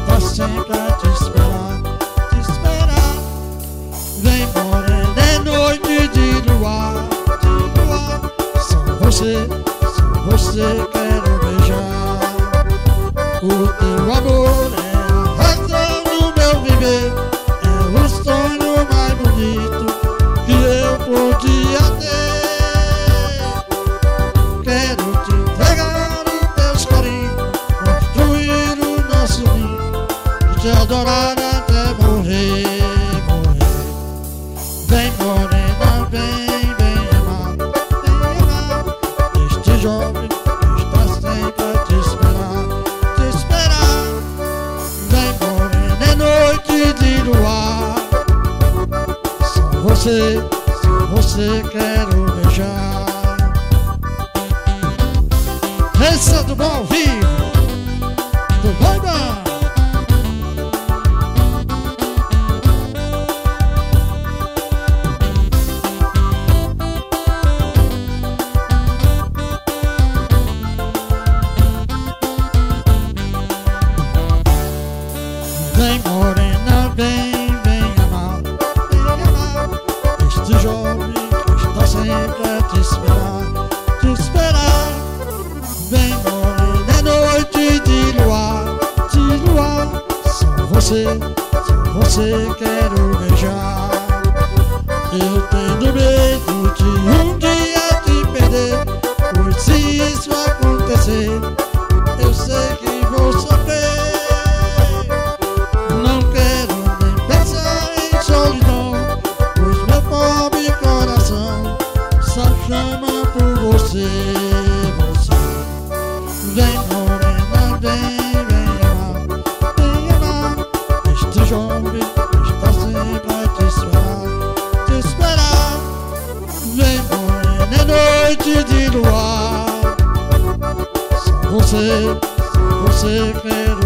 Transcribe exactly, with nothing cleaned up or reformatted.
está sempre a te esperar, te esperar. Vem morena, é noite de luar, de luar. Só você, só você quero beijar. O teu amor é a razão do meu viver, é o sonho mais bonito que eu podia ter. Quero te entregar os teus carinhos, construir o nosso ninho e te adorar até morrer, morrer. Vem morena, vem, vem amar, vem amar. Este jovem está sempre a te esperar, te esperar. Vem morena, é noite de luar. Só você, só você quero beijar. Essa do bom ao vivo, do Boi Bom. Vem morena, vem, vem amar, vem amar. Este jovem que está sempre a te esperar, te esperar. Vem morena, é noite de luar, de luar. Só você, só você quero beijar. Eu tenho medo de um dia te perder, pois se isso acontecer, eu sei que vou sofrer. Não quero nem pensar em solidão, pois meu pobre coração só chama por você, você. Vem morena, vem, vem amar, vem amar. Este jovem está sempre a te esperar, te esperar. Vem morena, é noite de luar. Só você, só você quero